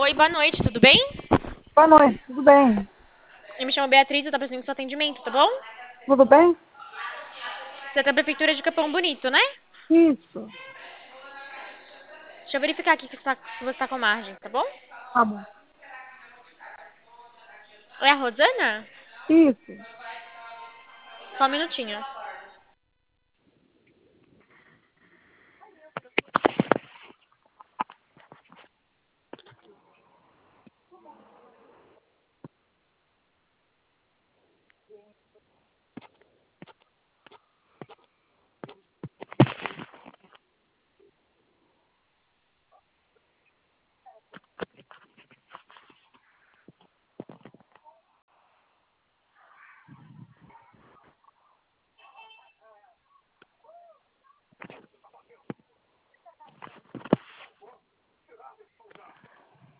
Oi, boa noite, tudo bem? Boa noite, tudo bem? Eu me chamo Beatriz, eu tô precisando do seu atendimento, tá bom? Tudo bem? Você é da Prefeitura de Capão Bonito, né? Isso, Deixa eu verificar aqui se você tá com margem, tá bom? tá bom. É a Rosana? Isso, Só um minutinho.